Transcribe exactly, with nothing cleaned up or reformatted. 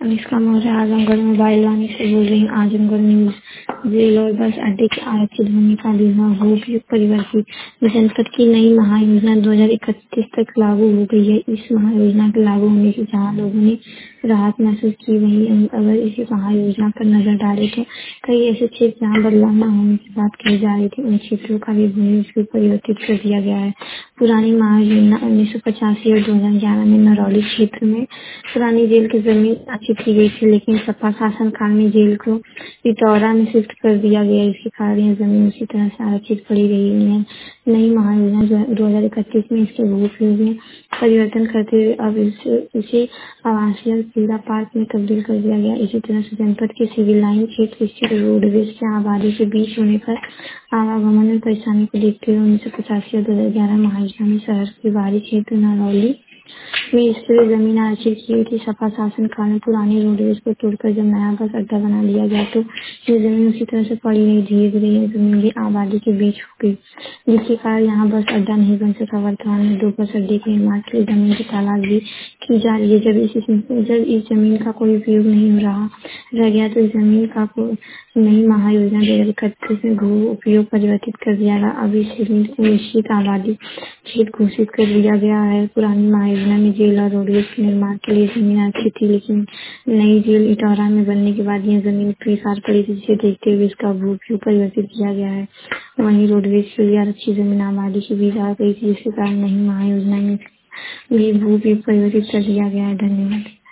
अनुष्का मौर्य आजमगढ़ में बालवानी से बोल रही हूँ। आजमगढ़ न्यूज रेल और बस अड्डे के आरक्षित होने का बीमा भूपयुग परिवर्तित। जनपद की नई महायोजना दो हज़ार इकतीस तक लागू हो गई है। इस महायोजना के लागू होने से जहाँ लोगों ने राहत महसूस की, वहीं अगर इस महायोजना पर नजर डाले तो कई ऐसे क्षेत्र जहाँ बदलाव न होने की बात कही जा रही थी, उन क्षेत्रों का भी भूपयुग परिवर्तित कर दिया गया है। पुरानी महायोजना उन्नीस सौ पचासी और दो हज़ार ग्यारह में नरौली क्षेत्र में पुरानी जेल की जमीन आरक्षित की गई थी, लेकिन सपा शासन काल में जेल को पिथौरा में शिफ्ट कर दिया गया। इसके कारण यह जमीन उसी तरह से आरक्षित पड़ी रही है। नई महायोजना दो हजार इकतीस में इसके भूपयोग में परिवर्तन करते हुए अब इसे इसे आवासीय क्रीड़ा पार्क में तब्दील कर दिया गया। इसी तरह से जनपद के सिविल लाइन क्षेत्र स्थित रोडवेज के आबादी के बीच होने पर आवागमन में परेशानी को देखते हुए उन्नीस सौ पचासी और दो हजार ग्यारह महायोजना में शहर के बाहरी क्षेत्र नरौली में इसके लिए जमीन आरक्षित की गई थी। सपा शासन काल में पुरानी रोडवेज को तोड़कर जब नया बस अड्डा बना लिया गया तो ये जमीन उसी तरह से पड़ी रही। धीरे धीरे यह जमीन भी आबादी के बीच हो गई, जिसके कारण यहाँ बस अड्डा नहीं बन सका। वर्तमान में दो बस अड्डे के निर्माण के लिए जमीन की तलाशी की जा रही है। जब इस जब इस जमीन का कोई उपयोग नहीं हो रहा रह गया तो इस जमीन का नई महायोजना दो हजार इकतीस में भू उपयोग परिवर्तित कर दिया गया। अब इस जमीन को निश्चित आबादी क्षेत्र घोषित कर दिया गया है। पुरानी महायोजना में जेल और रोडवेज के निर्माण के लिए जमीन आरक्षित थी, लेकिन नई जेल इटौरा में बनने के बाद यह जमीन बेकार पड़ी थी, जिसे देखते हुए इसका भू उपयोग परिवर्तित किया गया है। वहीं रोडवेज के लिए आरक्षित जमीन आबादी के बीच आ गई थी, जिसके कारण नई महायोजना में भी भू उपयोग परिवर्तित कर दिया गया है। धन्यवाद।